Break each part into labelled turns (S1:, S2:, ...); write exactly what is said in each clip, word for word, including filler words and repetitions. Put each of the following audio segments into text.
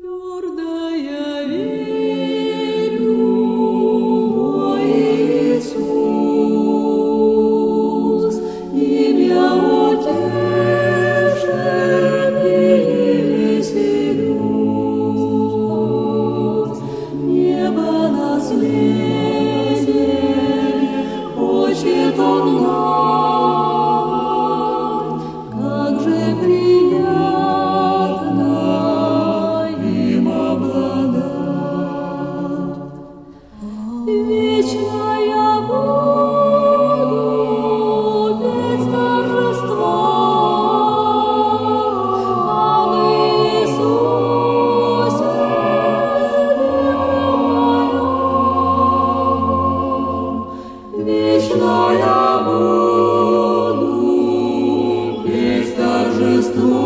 S1: Твердая верю, мой Иисус, имя утешение веселюсь. Небо наследие хочет Он нам, как же приятно им обладать. Вечно я буду петь торжества об Иисусе, вечно я буду петь торжество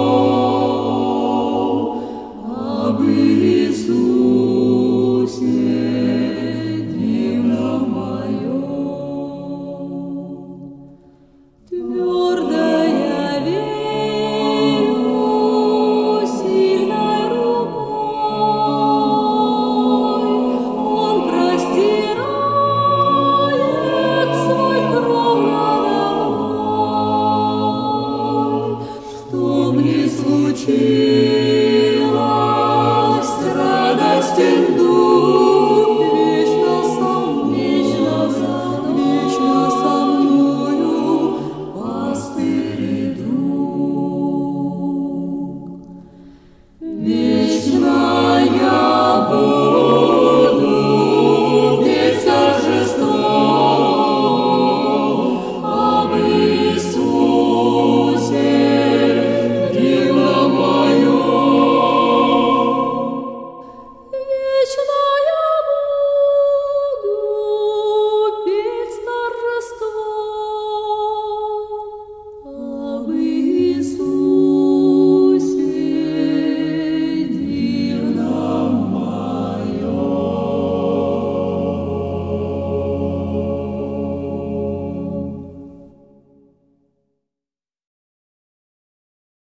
S1: об Иисусе, дивном моем. Твердая верю, сильной рукой Он простирает свой кров надо мной. Что б ни случилось,